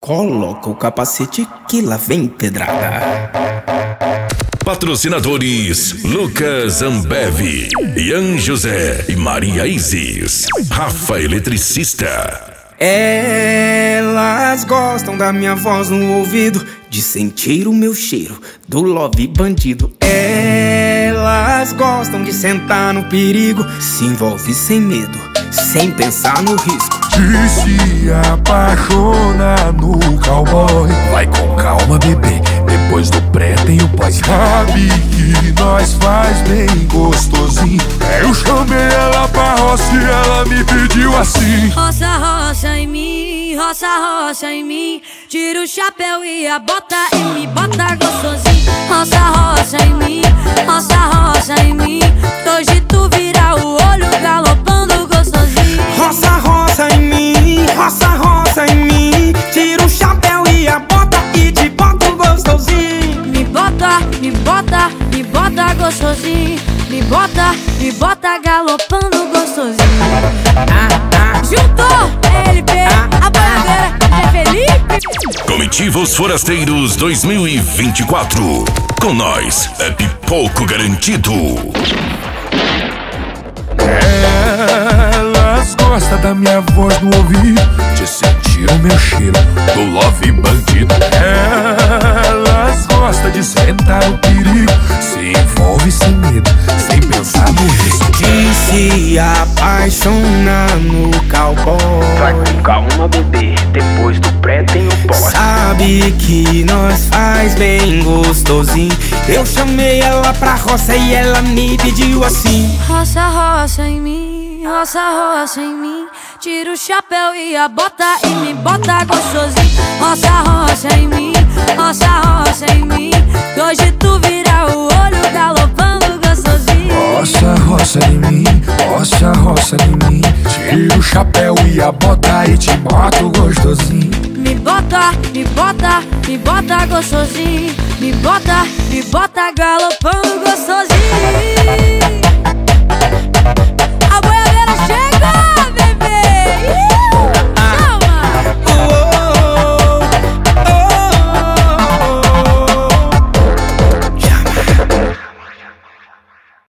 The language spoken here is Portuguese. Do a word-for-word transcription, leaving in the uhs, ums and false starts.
Coloca o capacete que lá vem pedrada. Patrocinadores Lucas Ambev, Ian José e Maria Isis. Rafa Eletricista. Elas gostam da minha voz no ouvido, de sentir o meu cheiro do love bandido. Elas gostam de sentar no perigo, se envolve sem medo, sem pensar no risco. De se apaixonar no cowboy. Vai com calma, bebê, depois do pré tem o pós. Sabe que nós faz bem gostosinho. Eu chamei ela pra roça e ela me pediu assim: roça, roça em mim, roça, roça em mim. Tira o chapéu e a bota e me bota gostosinho. Roça, roça em mim, roça, roça em mim. Hoje tu vira o olho galopando gostosinho. Roça, roça em mim, roça, roça em mim. Tira o chapéu e a bota e te bota gostosinho. Me bota, me bota, me bota gostosinho. Me bota, me bota galopando gostosinho. Ah, ah. Juntou L P, a bandeira é Felipe. Comitivos Forasteiros dois mil e vinte e quatro. Com nós é pipoco garantido. Elas gostam da minha voz no ouvido, de sentir o meu cheiro do love bandido. Elas gostam de sentar no perigo, se envolve sem medo, sem pensar no risco. De se apaixonar no cowboy. Vai com calma, bebê, depois do pré tem o pós. Sabe que nós faz bem gostosinho. Eu chamei ela pra roça e ela me pediu assim: roça, roça em mim, roça, roça em mim. Tira o chapéu e a bota e me bota gostosinho. Roça, roça em mim, roça, roça em mim. Hoje tu vira o olho galopando gostosinho. Roça, roça em mim, roça, roça em mim. Tira o chapéu e a bota e te boto gostosinho. Me bota, me bota, me bota gostosinho. Me bota, me bota galopando gostosinho.